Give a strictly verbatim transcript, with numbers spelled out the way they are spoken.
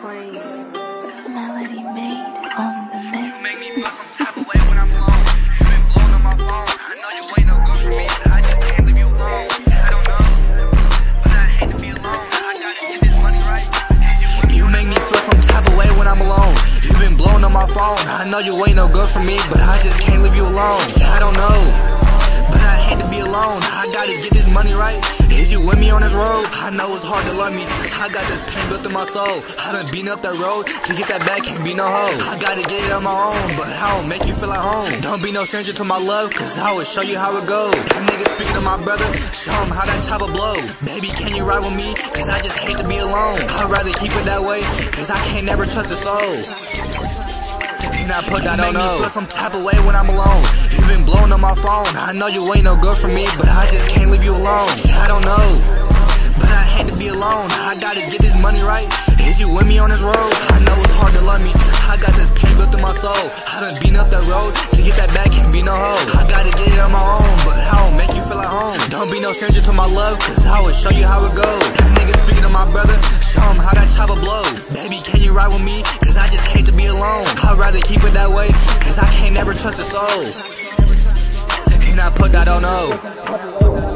Plain. Melody made on the mix. You make me feel some type of way when I'm alone. You been blowing on my phone. I know you ain't no good for me, but I just can't leave you alone. I don't know, but I hate to be alone. I gotta get this money right. You make me feel some type of way when I'm alone. You been blowing on my phone. I know you ain't no good for me, but I just can't leave you alone. I don't know, but I hate to be alone. I gotta get this money right. Is you with me on this road? I know it's hard to love me. I got this pain built in my soul. I done been up that road. To get that back can't be no hoe. I gotta get it on my own, but I don't make you feel at home. Don't be no stranger to my love, cause I will show you how it goes. That nigga speaking to my brother, show him how that chopper blow. Baby, can you ride with me? Cause I just hate to be alone. I'd rather keep it that way, cause I can't never trust a soul. And I put that on me feel some type of way when I'm alone. You been blowing on my phone. I know you ain't no good for me, but I just can't leave you alone. I don't know, but I hate to be alone. I gotta get this money right. Is you with me on this road? I know it's hard to love me. I got this pain built in my soul. I done been up that road. To get that back can't be no hoe. I gotta get it on my own, but I don't make you feel at home. Don't be no stranger to my love, cause I will show you how it goes. That nigga speaking to my brother, show him how that chopper blow. Baby, can you ride with me? Cause I just hate to be alone. I'd rather keep it that way, cause I can't never trust a soul. And I put that on O.